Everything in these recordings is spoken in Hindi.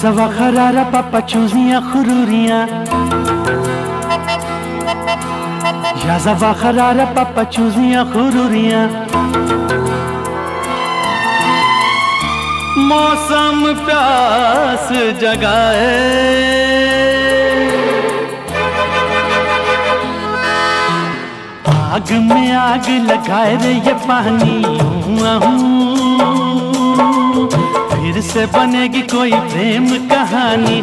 याज़वा खरारा पापा चूजियां खुरूरियां, याज़वा खरारा पापा चूजियां खुरूरियां। मौसम प्यास जगाए, आग में आग लगाए रे ये पानी। फिर से बनेगी कोई प्रेम कहानी।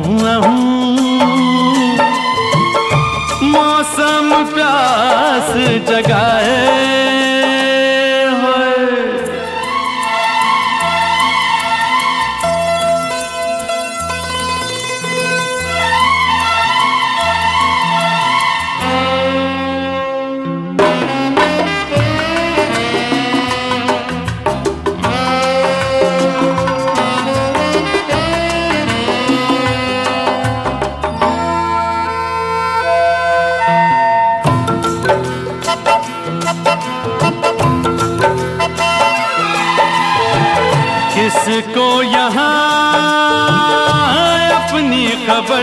मौसम प्यास जगाए होए। किसको यहाँ अपनी खबर,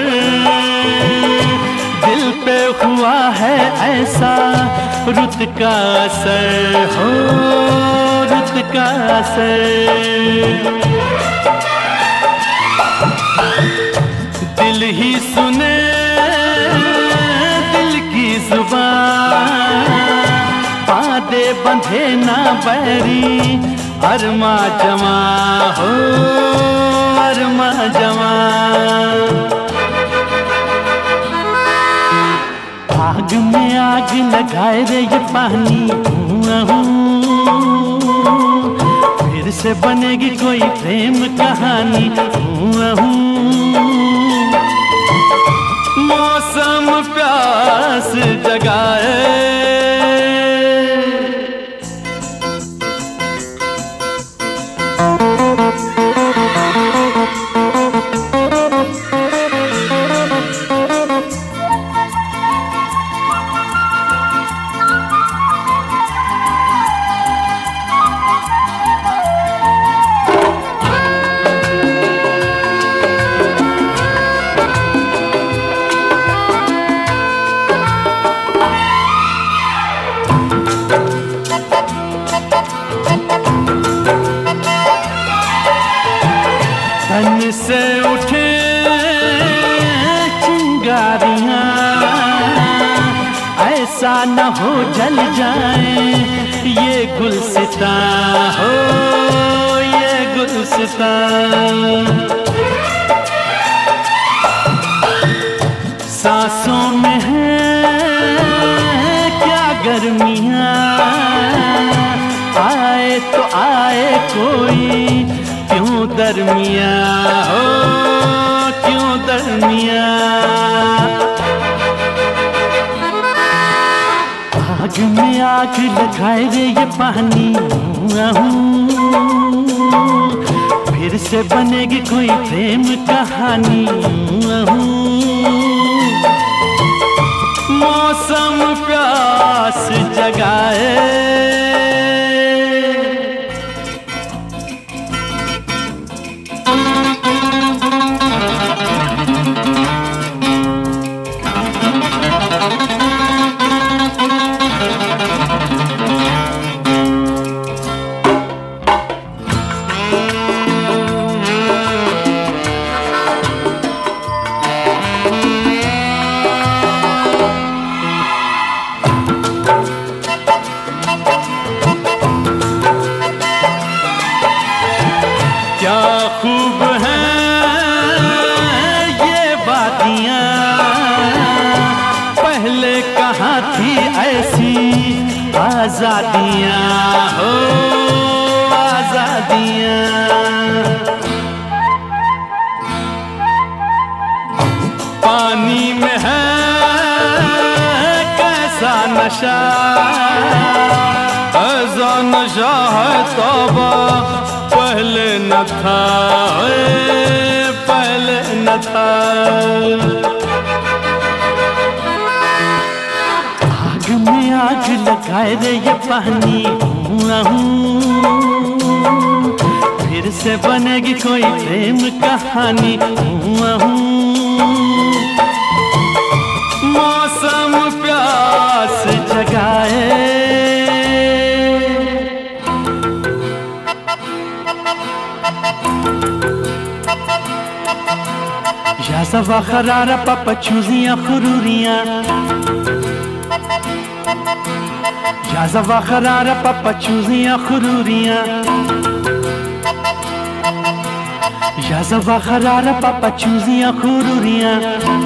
दिल पे हुआ है ऐसा रुत का असर हो, रुत का असर। दिल ही सुने दिल की जुबान, बादे बंधे ना बैरी। अरमा जमा हो, अरमा जमा। आग में आग लगाए रे ये पानी। फिर से बनेगी कोई प्रेम कहानी। मौसम प्यास जगाए। तन से उठे चिंगारियां, ऐसा न हो जल जाए ये गुलसितां हो, ये गुलसितां। सांसों में है क्या गर्मियां, आए तो आए कोई क्यों दरमिया हो, क्यों दरमिया। आग में आग लगाए रे ये पानी। फिर से बनेगी कोई प्रेम कहानी। मौसम प्यास जगाए। क्या खूब है ये वादियाँ, पहले कहाँ थी ऐसी आजादियाँ हो, आजादियाँ। पानी में है कैसा नशा, ऐसा नशा है तौबा पहले न था, पहले न था। आग में आग लगाए रे ये पानी। फिर फिर से बनेगी कोई प्रेम कहानी। मौसम प्यास जगाए, या ज़वा खरारा पापा चूजियां खुरूरियां, या ज़वा खरारा पापा चूजियां खुरूरियां, या ज़वा खरारा पापा चूजियां खुरूरियां,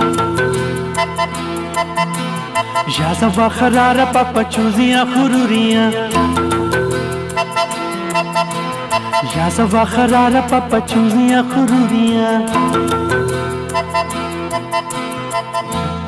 या ज़वा खरारा पापा चूजियां खुरूरियां, या ज़वा खरारा पापा चूजियां खुरूरियां।